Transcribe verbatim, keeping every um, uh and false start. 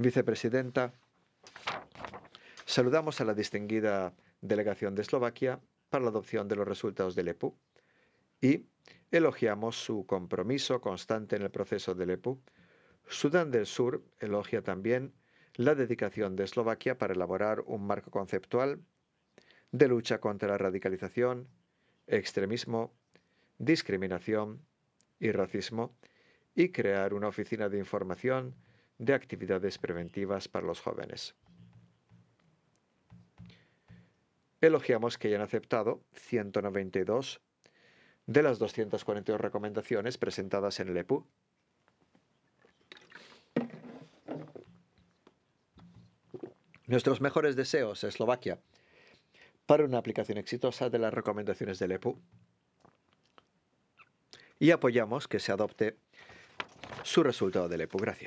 Vicepresidenta, saludamos a la distinguida delegación de Eslovaquia para la adopción de los resultados del E P U y elogiamos su compromiso constante en el proceso del E P U. Sudán del Sur elogia también la dedicación de Eslovaquia para elaborar un marco conceptual de lucha contra la radicalización, extremismo, discriminación y racismo y crear una oficina de información de actividades preventivas para los jóvenes. Elogiamos que hayan aceptado ciento noventa y dos de las doscientas cuarenta y dos recomendaciones presentadas en el E P U. Nuestros mejores deseos a Eslovaquia para una aplicación exitosa de las recomendaciones del E P U y apoyamos que se adopte su resultado del E P U. Gracias.